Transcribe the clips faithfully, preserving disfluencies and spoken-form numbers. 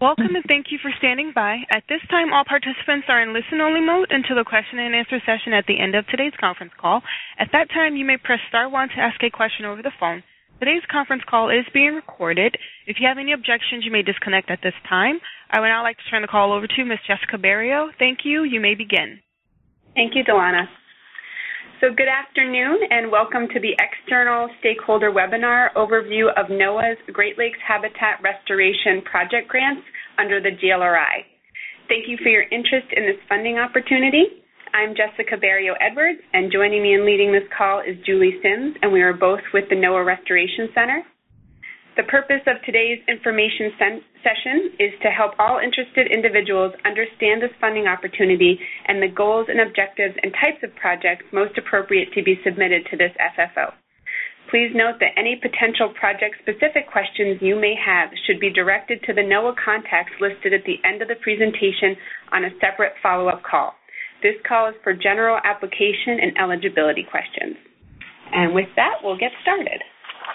Welcome and thank you for standing by. At this time, all participants are in listen-only mode until the question-and-answer session at the end of today's conference call. At that time, you may press star one to ask a question over the phone. Today's conference call is being recorded. If you have any objections, you may disconnect at this time. I would now like to turn the call over to Miz Jessica Barrio. Thank you. You may begin. Thank you, Delana. So good afternoon and welcome to the External Stakeholder Webinar Overview of NOAA's Great Lakes Habitat Restoration Project Grants under the G L R I. Thank you for your interest in this funding opportunity. I'm Jessica Barrio Edwards, and joining me in leading this call is Julie Sims, and we are both with the NOAA Restoration Center. The purpose of today's information session is to help all interested individuals understand this funding opportunity and the goals and objectives and types of projects most appropriate to be submitted to this F F O. Please note that any potential project-specific questions you may have should be directed to the NOAA contacts listed at the end of the presentation on a separate follow-up call. This call is for general application and eligibility questions. And with that, we'll get started.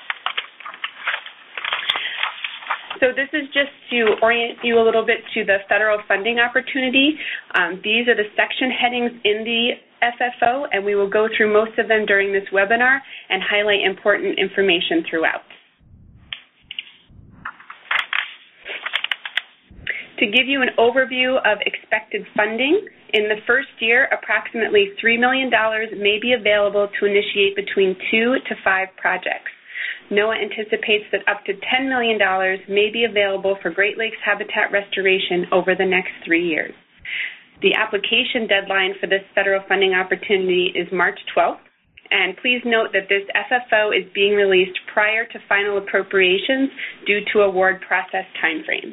So this is just to orient you a little bit to the federal funding opportunity. Um, these are the section headings in the F F O, and we will go through most of them during this webinar and highlight important information throughout. To give you an overview of expected funding, in the first year, approximately three million dollars may be available to initiate between two to five projects. NOAA anticipates that up to ten million dollars may be available for Great Lakes habitat restoration over the next three years. The application deadline for this federal funding opportunity is March twelfth, and please note that this F F O is being released prior to final appropriations due to award process timeframes.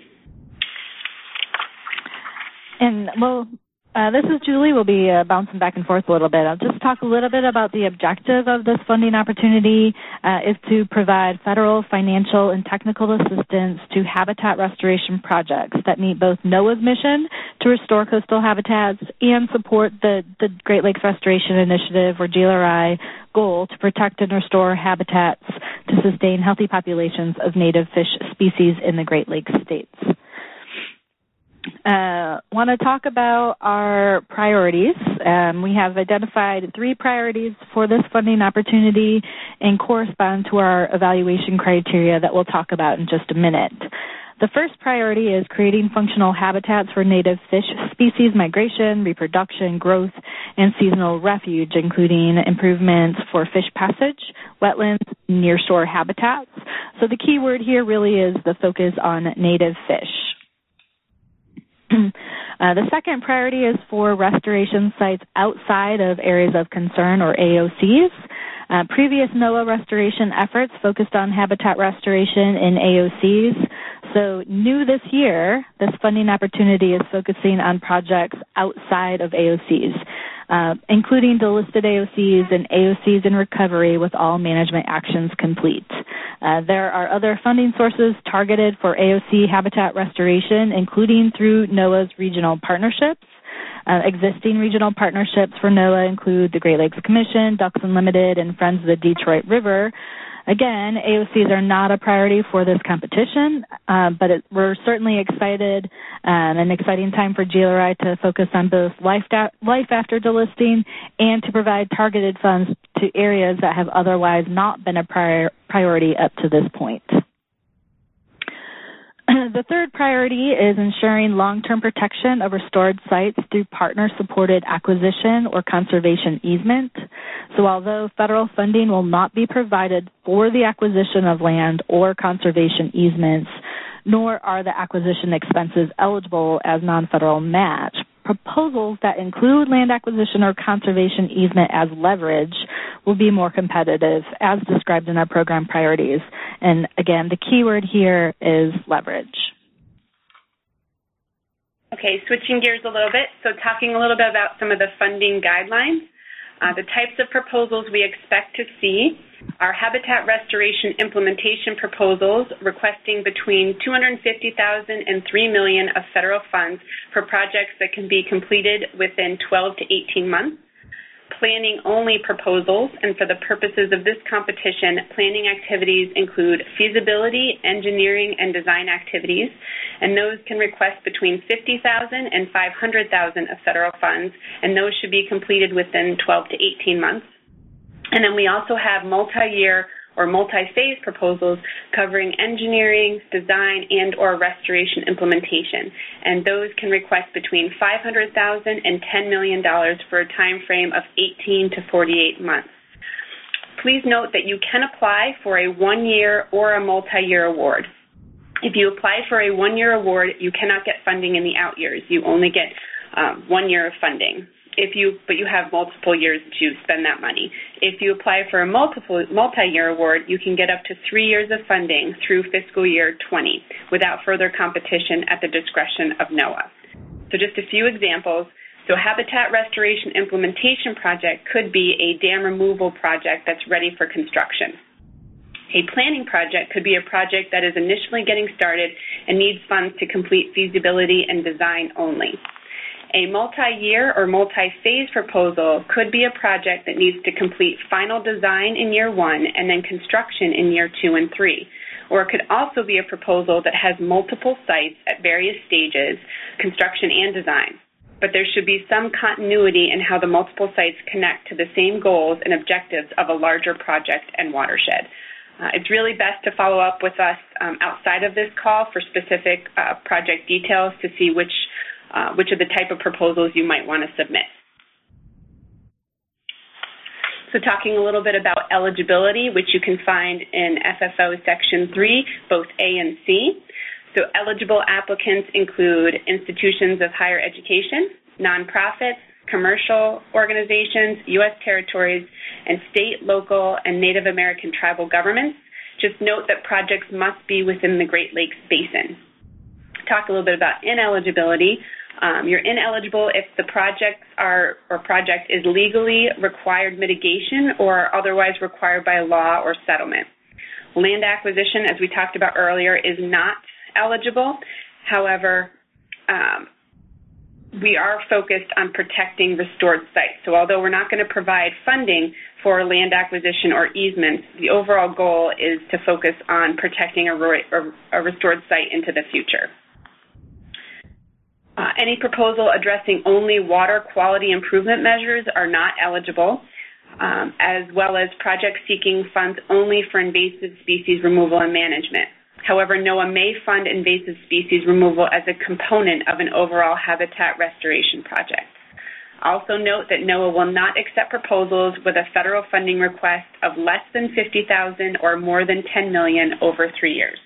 And well, Uh, this is Julie. We'll be uh, bouncing back and forth a little bit. I'll just talk a little bit about the objective of this funding opportunity uh, is to provide federal financial and technical assistance to habitat restoration projects that meet both NOAA's mission to restore coastal habitats and support the, the Great Lakes Restoration Initiative, or G L R I, goal to protect and restore habitats to sustain healthy populations of native fish species in the Great Lakes states. Uh, want to talk about our priorities. Um, we have identified three priorities for this funding opportunity and correspond to our evaluation criteria that we'll talk about in just a minute. The first priority is creating functional habitats for native fish species migration, reproduction, growth, and seasonal refuge, including improvements for fish passage, wetlands, nearshore habitats. So the key word here really is the focus on native fish. Uh, the second priority is for restoration sites outside of areas of concern, or A O Cs. Uh, previous NOAA restoration efforts focused on habitat restoration in A O Cs. So new this year, this funding opportunity is focusing on projects outside of A O Cs, uh, including delisted A O Cs and A O Cs in recovery with all management actions complete. Uh, there are other funding sources targeted for A O C habitat restoration, including through NOAA's regional partnerships. Uh, existing regional partnerships for NOAA include the Great Lakes Commission, Ducks Unlimited, and Friends of the Detroit River. Again, A O Cs are not a priority for this competition, uh, but it, we're certainly excited, um, an exciting time for G L R I to focus on both life, da- life after delisting and to provide targeted funds to areas that have otherwise not been a prior- priority up to this point. The third priority is ensuring long-term protection of restored sites through partner-supported acquisition or conservation easement. So although federal funding will not be provided for the acquisition of land or conservation easements, nor are the acquisition expenses eligible as non-federal match, proposals that include land acquisition or conservation easement as leverage will be more competitive, as described in our program priorities. And again, the key word here is leverage. Okay, switching gears a little bit, so talking a little bit about some of the funding guidelines. Uh, the types of proposals we expect to see are habitat restoration implementation proposals requesting between two hundred fifty thousand dollars and three million dollars of federal funds for projects that can be completed within twelve to eighteen months. planning-only proposals, and for the purposes of this competition, planning activities include feasibility, engineering, and design activities, and those can request between fifty thousand dollars and five hundred thousand dollars of federal funds, and those should be completed within twelve to eighteen months. And then we also have multi-year or multi-phase proposals covering engineering, design, and or restoration implementation. And those can request between five hundred thousand dollars and ten million dollars for a time frame of eighteen to forty-eight months. Please note that you can apply for a one-year or a multi-year award. If you apply for a one-year award, you cannot get funding in the out years. You only get um, one year of funding. If you, but you have multiple years to spend that money. If you apply for a multiple, multi-year award, you can get up to three years of funding through fiscal year twenty without further competition at the discretion of NOAA. So just a few examples. So habitat restoration implementation project could be a dam removal project that's ready for construction. A planning project could be a project that is initially getting started and needs funds to complete feasibility and design only. A multi-year or multi-phase proposal could be a project that needs to complete final design in year one and then construction in year two and three. Or it could also be a proposal that has multiple sites at various stages, construction and design. But there should be some continuity in how the multiple sites connect to the same goals and objectives of a larger project and watershed. Uh, it's really best to follow up with us um, outside of this call for specific uh, project details to see which Uh, which are the type of proposals you might want to submit. So talking a little bit about eligibility, which you can find in F F O Section three, both A and C. So eligible applicants include institutions of higher education, nonprofits, commercial organizations, U S territories, and state, local, and Native American tribal governments. Just note that projects must be within the Great Lakes Basin. Talk a little bit about ineligibility. Um, you're ineligible if the projects are or project is legally required mitigation or otherwise required by law or settlement. Land acquisition, as we talked about earlier, is not eligible. However, um, we are focused on protecting restored sites. So although we're not going to provide funding for land acquisition or easements, the overall goal is to focus on protecting a, a restored site into the future. Uh, any proposal addressing only water quality improvement measures are not eligible, um, as well as projects seeking funds only for invasive species removal and management. However, NOAA may fund invasive species removal as a component of an overall habitat restoration project. Also note that NOAA will not accept proposals with a federal funding request of less than fifty thousand dollars or more than ten million dollars over three years.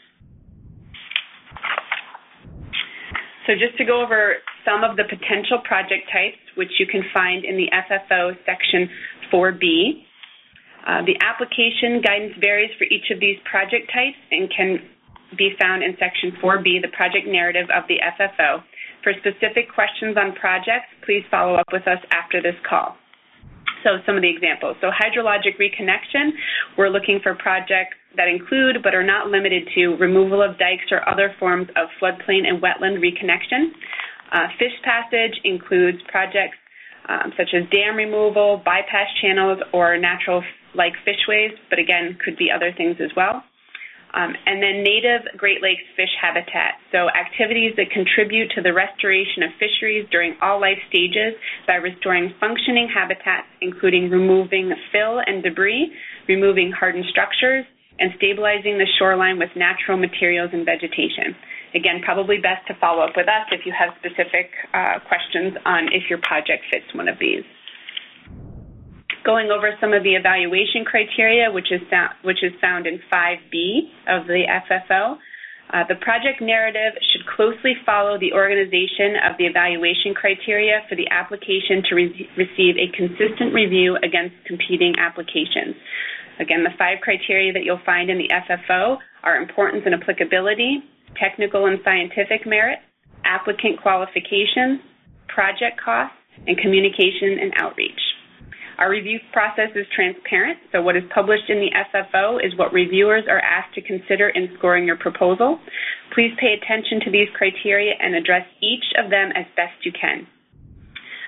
So just to go over some of the potential project types, which you can find in the F F O Section four B. Uh, the application guidance varies for each of these project types and can be found in Section four B, the project narrative of the F F O. For specific questions on projects, please follow up with us after this call. So some of the examples. So hydrologic reconnection, we're looking for projects that include but are not limited to removal of dikes or other forms of floodplain and wetland reconnection. Uh, fish passage includes projects um, such as dam removal, bypass channels, or natural like fishways, but again, could be other things as well. Um, and then native Great Lakes fish habitat, so activities that contribute to the restoration of fisheries during all life stages by restoring functioning habitats, including removing fill and debris, removing hardened structures, and stabilizing the shoreline with natural materials and vegetation. Again, probably best to follow up with us if you have specific uh, questions on if your project fits one of these. Going over some of the evaluation criteria, which is, which is found in five B of the F F O. Uh, the project narrative should closely follow the organization of the evaluation criteria for the application to re receive a consistent review against competing applications. Again, the five criteria that you'll find in the F F O are importance and applicability, technical and scientific merit, applicant qualifications, project costs, and communication and outreach. Our review process is transparent, so what is published in the F F O is what reviewers are asked to consider in scoring your proposal. Please pay attention to these criteria and address each of them as best you can.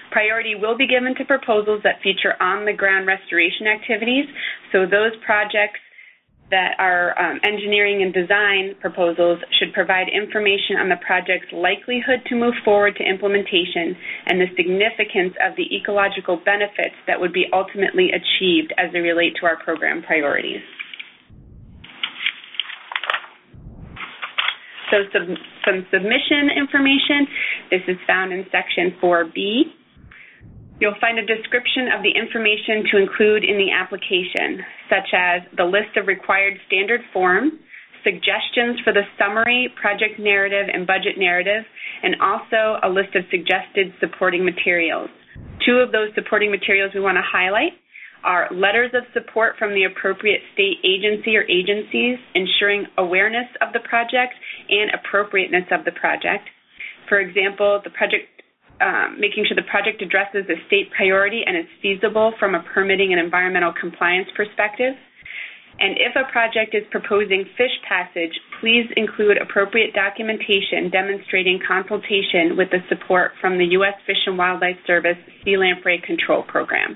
Priority will be given to proposals that feature on-the-ground restoration activities. So those projects that are um, engineering and design proposals should provide information on the project's likelihood to move forward to implementation and the significance of the ecological benefits that would be ultimately achieved as they relate to our program priorities. So sub some submission information. This is found in section four B. You'll find a description of the information to include in the application, such as the list of required standard forms, suggestions for the summary, project narrative, and budget narrative, and also a list of suggested supporting materials. Two of those supporting materials we want to highlight are letters of support from the appropriate state agency or agencies, ensuring awareness of the project and appropriateness of the project. For example, the project Um, making sure the project addresses a state priority and is feasible from a permitting and environmental compliance perspective. And if a project is proposing fish passage, please include appropriate documentation demonstrating consultation with the support from the U S Fish and Wildlife Service Sea Lamprey Control Program.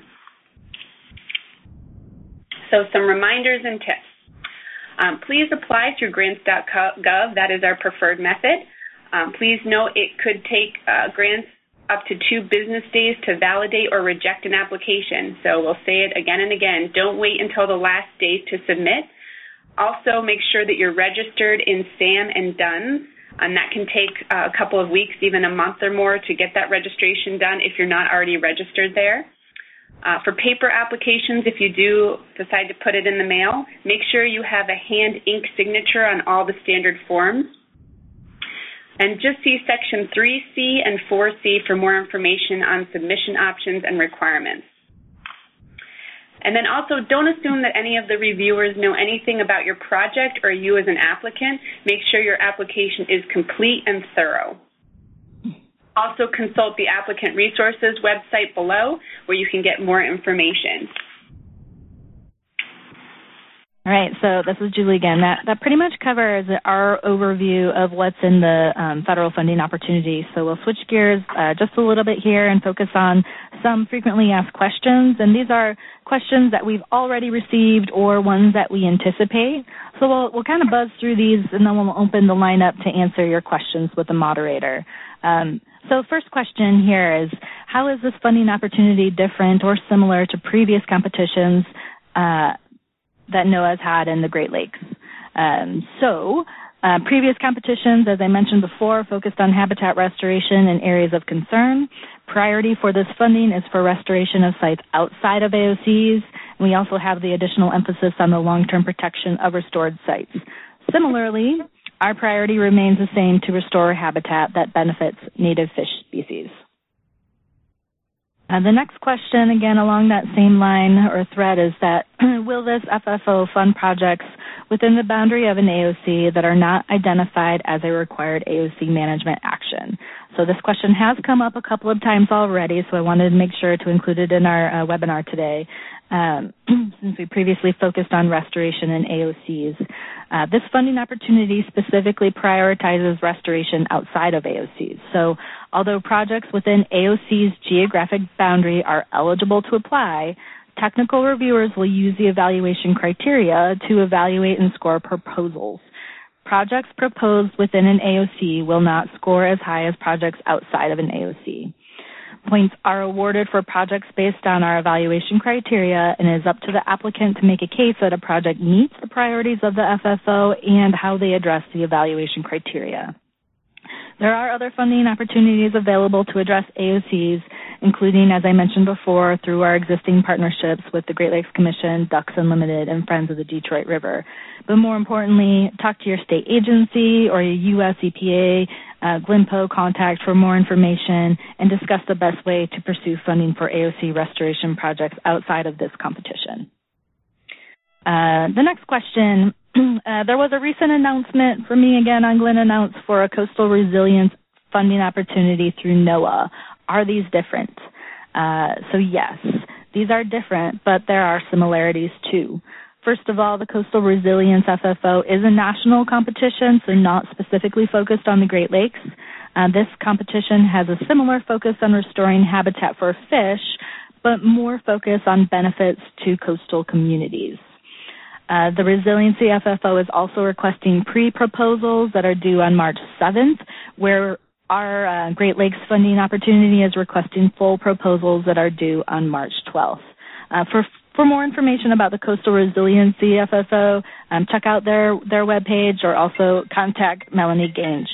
So some reminders and tips. Um, please apply through grants dot gov. That is our preferred method. Um, please note it could take uh, grants up to two business days to validate or reject an application. So we'll say it again and again. Don't wait until the last day to submit. Also, make sure that you're registered in SAM and D U N S, and that can take uh, a couple of weeks, even a month or more, to get that registration done if you're not already registered there. Uh, for paper applications, if you do decide to put it in the mail, make sure you have a hand ink signature on all the standard forms. And just see section three C and four C for more information on submission options and requirements. And then also, don't assume that any of the reviewers know anything about your project or you as an applicant. Make sure your application is complete and thorough. Also, consult the applicant resources website below where you can get more information. All right, so this is Julie again. That, that pretty much covers our overview of what's in the um, federal funding opportunity. So we'll switch gears uh, just a little bit here and focus on some frequently asked questions. And these are questions that we've already received or ones that we anticipate. So we'll, we'll kind of buzz through these, and then we'll open the line up to answer your questions with the moderator. Um, so first question here is, how is this funding opportunity different or similar to previous competitions uh, that NOAA's had in the Great Lakes? Um, so uh, previous competitions, as I mentioned before, focused on habitat restoration in areas of concern. Priority for this funding is for restoration of sites outside of A O Cs. And we also have the additional emphasis on the long-term protection of restored sites. Similarly, our priority remains the same, to restore habitat that benefits native fish species. Uh, the next question, again along that same line or thread, is that will this F F O fund projects within the boundary of an A O C that are not identified as a required A O C management action? So this question has come up a couple of times already, so I wanted to make sure to include it in our uh, webinar today, um, since we previously focused on restoration in A O Cs. Uh, this funding opportunity specifically prioritizes restoration outside of A O Cs. So although projects within A O C's geographic boundary are eligible to apply, technical reviewers will use the evaluation criteria to evaluate and score proposals. Projects proposed within an A O C will not score as high as projects outside of an A O C. Points are awarded for projects based on our evaluation criteria, and it is up to the applicant to make a case that a project meets the priorities of the F F O and how they address the evaluation criteria. There are other funding opportunities available to address A O Cs, including, as I mentioned before, through our existing partnerships with the Great Lakes Commission, Ducks Unlimited, and Friends of the Detroit River. But more importantly, talk to your state agency or your U S E P A, uh, GLIMPO contact for more information and discuss the best way to pursue funding for A O C restoration projects outside of this competition. Uh, the next question, uh, there was a recent announcement for me again on Glenn Announce for a coastal resilience funding opportunity through NOAA. Are these different? Uh, so yes, these are different, but there are similarities too. First of all, the Coastal Resilience F F O is a national competition, so not specifically focused on the Great Lakes. Uh, this competition has a similar focus on restoring habitat for fish, but more focus on benefits to coastal communities. Uh, the Resiliency F F O is also requesting pre-proposals that are due on March seventh, where our uh, Great Lakes Funding Opportunity is requesting full proposals that are due on March twelfth. Uh, for for more information about the Coastal Resiliency F F O, um, check out their, their webpage or also contact Melanie Gange.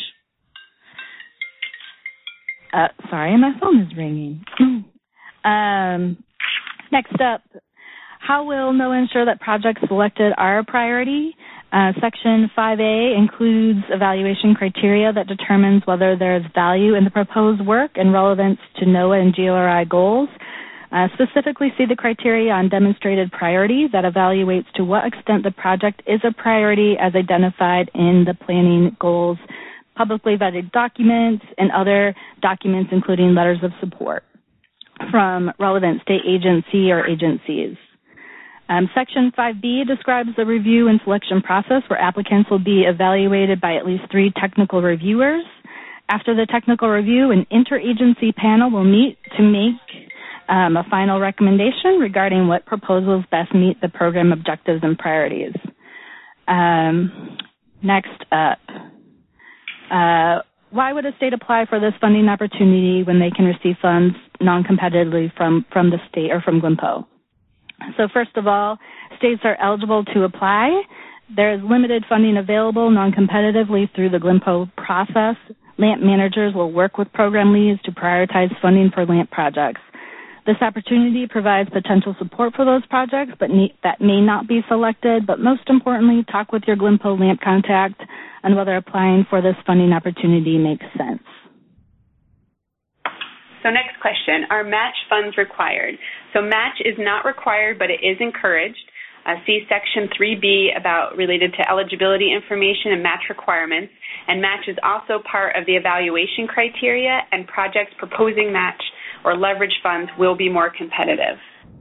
Uh, sorry, my phone is ringing. um, next up, how will NOAA ensure that projects selected are a priority? Uh, Section five A includes evaluation criteria that determines whether there is value in the proposed work and relevance to NOAA and G O R I goals. Uh, specifically, see the criteria on demonstrated priority that evaluates to what extent the project is a priority as identified in the planning goals, publicly vetted documents, and other documents including letters of support from relevant state agency or agencies. Um, Section five B describes the review and selection process where applicants will be evaluated by at least three technical reviewers. After the technical review, an interagency panel will meet to make um, a final recommendation regarding what proposals best meet the program objectives and priorities. Um, next up, uh, why would a state apply for this funding opportunity when they can receive funds non-competitively from, from the state or from GLMPO? So first of all, states are eligible to apply. There is limited funding available non-competitively through the GLMPO process. LAMP managers will work with program leads to prioritize funding for LAMP projects. This opportunity provides potential support for those projects but need, that may not be selected, but most importantly, talk with your GLMPO LAMP contact on whether applying for this funding opportunity makes sense. So next question, are match funds required? So match is not required, but it is encouraged. Uh, see Section three B about related to eligibility information and match requirements. And match is also part of the evaluation criteria, and projects proposing match or leverage funds will be more competitive.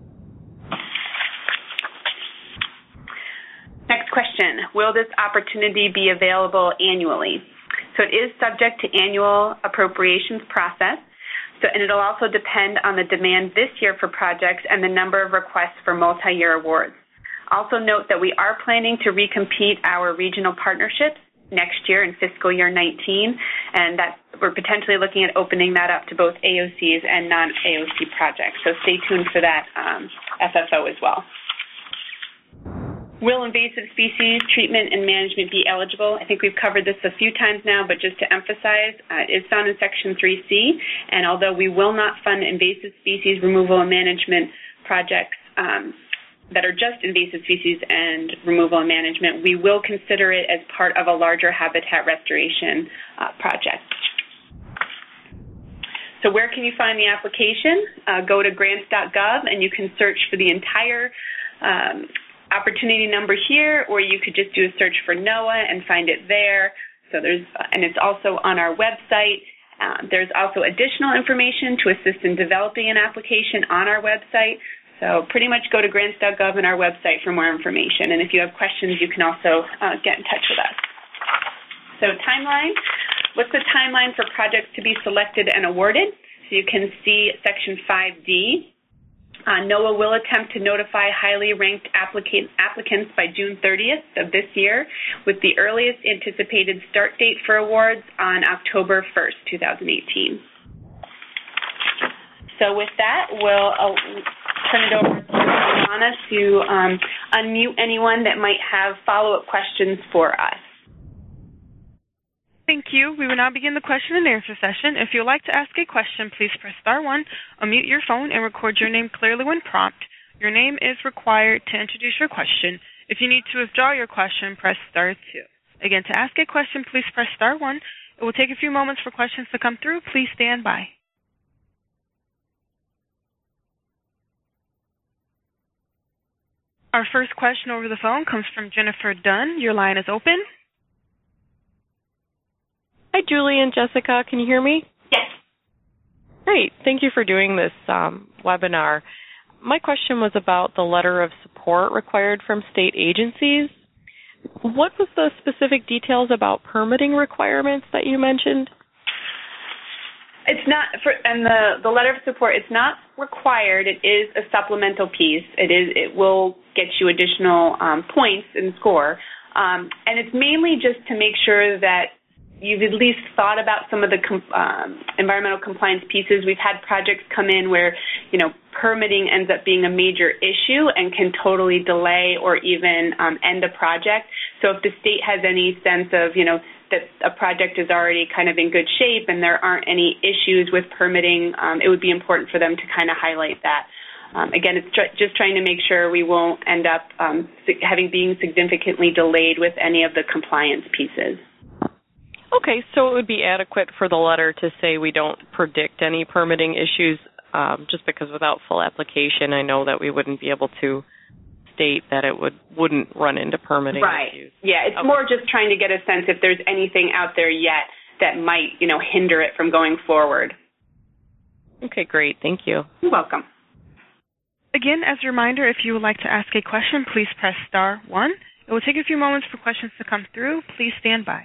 Next question, will this opportunity be available annually? So it is subject to annual appropriations process. So, and it'll also depend on the demand this year for projects and the number of requests for multi-year awards. Also note that we are planning to recompete our regional partnerships next year in fiscal year nineteen, and that we're potentially looking at opening that up to both A O Cs and non-A O C projects. So stay tuned for that um, F F O as well. Will invasive species treatment and management be eligible? I think we've covered this a few times now, but just to emphasize, uh, it is found in Section three C, and although we will not fund invasive species removal and management projects um, that are just invasive species and removal and management, we will consider it as part of a larger habitat restoration uh, project. So where can you find the application? Uh, go to grants dot gov and you can search for the entire um, opportunity number here, or you could just do a search for NOAA and find it there. So there's, and it's also on our website. Uh, there's also additional information to assist in developing an application on our website. So pretty much go to grants dot gov and our website for more information. And if you have questions, you can also uh, get in touch with us. So timeline, what's the timeline for projects to be selected and awarded? So you can see Section five D. Uh, NOAA will attempt to notify highly ranked applicant, applicants by June thirtieth of this year, with the earliest anticipated start date for awards on October first, two thousand eighteen. So with that, we'll uh, turn it over to Anna to um, unmute anyone that might have follow-up questions for us. Thank you. We will now begin the question and answer session. If you would like to ask a question, please press star one, unmute your phone, and record your name clearly when prompted. Your name is required to introduce your question. If you need to withdraw your question, press star two. Again, to ask a question, please press star one. It will take a few moments for questions to come through. Please stand by. Our first question over the phone comes from Jennifer Dunn. Your line is open. Hi, Julie and Jessica. Can you hear me? Yes. Great. Thank you for doing this um, webinar. My question was about the letter of support required from state agencies. What was the specific details about permitting requirements that you mentioned? It's not, for, and the, the letter of support, it's not required. It is a supplemental piece. It is. It will get you additional um, points in score. Um, and it's mainly just to make sure that you've at least thought about some of the com- um, environmental compliance pieces. We've had projects come in where, you know, permitting ends up being a major issue and can totally delay or even um, end a project. So if the state has any sense of, you know, that a project is already kind of in good shape and there aren't any issues with permitting, um, it would be important for them to kind of highlight that. Um, again, it's tr- just trying to make sure we won't end up um, having being significantly delayed with any of the compliance pieces. Okay, so it would be adequate for the letter to say we don't predict any permitting issues, um, just because without full application, I know that we wouldn't be able to state that it would, wouldn't run into permitting right. issues. Yeah, it's okay. more just trying to get a sense if there's anything out there yet that might, you know, hinder it from going forward. Okay, great. Thank you. You're welcome. Again, as a reminder, if you would like to ask a question, please press star one. It will take a few moments for questions to come through. Please stand by.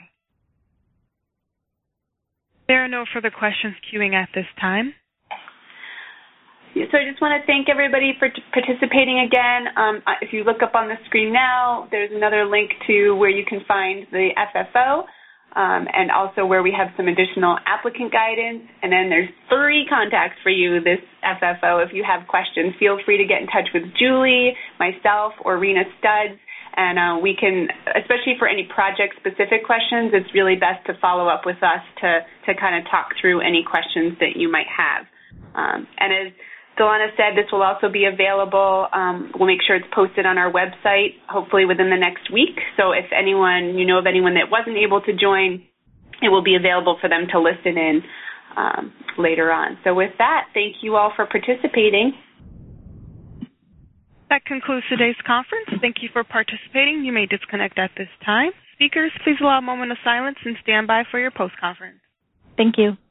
There are no further questions queuing at this time. So I just want to thank everybody for t- participating again. Um, if you look up on the screen now, there's another link to where you can find the F F O um, and also where we have some additional applicant guidance. And then there's three contacts for you, this F F O. If you have questions, feel free to get in touch with Julie, myself, or Rena Studs. And uh, we can, especially for any project-specific questions, it's really best to follow up with us to, to kind of talk through any questions that you might have. Um, and as Delana said, this will also be available. Um, we'll make sure it's posted on our website, hopefully within the next week. So if anyone, you know of anyone that wasn't able to join, it will be available for them to listen in um, later on. So with that, thank you all for participating. That concludes today's conference. Thank you for participating. You may disconnect at this time. Speakers, please allow a moment of silence and stand by for your post-conference. Thank you.